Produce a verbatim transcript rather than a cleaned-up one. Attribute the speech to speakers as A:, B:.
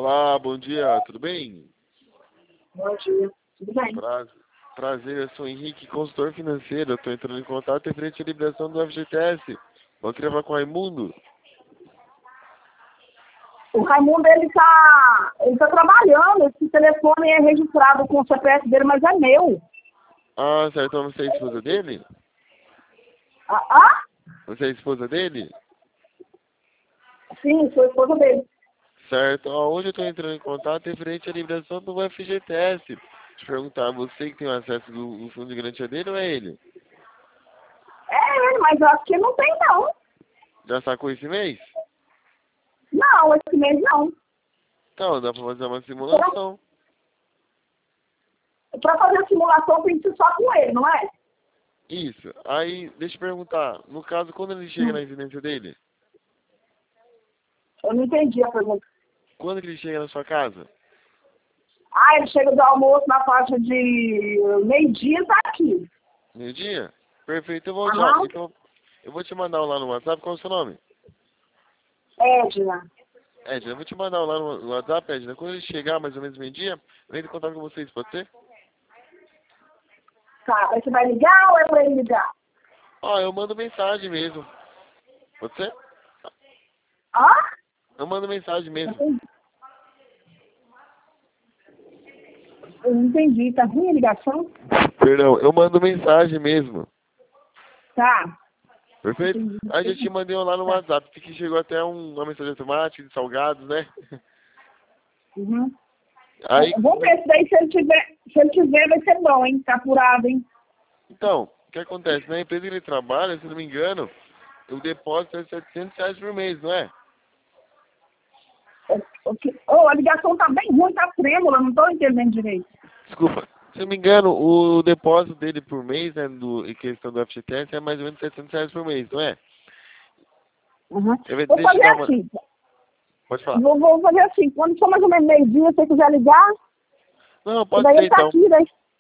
A: Olá, bom dia, tudo bem?
B: Bom dia, tudo bem?
A: Pra- Prazer, eu sou o Henrique, consultor financeiro. Eu estou entrando em contato referente à liberação do F G T S. Eu queria falar com o Raimundo.
B: O Raimundo, ele tá, ele tá trabalhando, esse telefone é registrado com o C P F dele, mas é meu.
A: Ah, certo, então você é a esposa dele?
B: Ah, ah?
A: Você é a esposa dele?
B: Sim, sou esposa dele.
A: Certo, ó, hoje eu estou entrando em contato referente à liberação do F G T S. Deixa eu perguntar, você que tem o acesso do, do fundo de garantia dele ou é ele?
B: É ele, mas eu acho que não tem, não.
A: Já sacou esse mês?
B: Não, esse mês não.
A: Então, dá pra fazer uma simulação.
B: Para fazer a simulação tem que ser só com ele, não é?
A: Isso. Aí, deixa eu perguntar, no caso, quando ele chega na
B: Hum,
A: residência dele?
B: eu não entendi a pergunta.
A: Quando que ele chega na sua casa?
B: Ah, ele chega do almoço na faixa de meio-dia e tá aqui.
A: Meio-dia? Perfeito, eu vou te,
B: Aham.
A: então, eu vou te mandar um lá no WhatsApp. Qual é o seu nome?
B: Edna.
A: Edna, eu vou te mandar um lá no no WhatsApp, Edna. Quando ele chegar, mais ou menos meio-dia, eu entro em contato com vocês, pode ser?
B: Tá, mas você vai ligar ou é pra ele ligar?
A: Ó, eu mando mensagem mesmo. Pode ser?
B: Ah?
A: Eu mando mensagem mesmo.
B: Entendi. Eu não entendi. Tá ruim a ligação?
A: Perdão, eu mando mensagem mesmo.
B: Tá.
A: Perfeito?
B: Entendi.
A: Aí já te mandei um lá no
B: Tá.
A: WhatsApp, que chegou até um, uma mensagem automática de salgados, né?
B: Uhum.
A: Aí,
B: Vamos ver se daí se ele tiver, se ele tiver vai ser bom, hein? Tá apurado, hein?
A: então, o que acontece? Na empresa que ele trabalha, se não me engano, o depósito é setecentos reais por mês, não é?
B: O- o que- Oh, a ligação tá bem ruim, tá trêmula, não tô entendendo direito.
A: Desculpa. Se não me engano, o depósito dele por mês, né, do, em questão do F G T S, é mais ou menos setecentos reais por mês, não é?
B: Uhum.
A: Eu, vou-
B: Vou
A: deixa eu
B: fazer
A: dar uma...
B: assim.
A: Pode falar.
B: Vou, vou fazer assim. Quando for mais ou menos meio-dia, se você quiser ligar,
A: Não,
B: e
A: pode
B: daí
A: ser
B: ele tá
A: então.
B: aqui, daí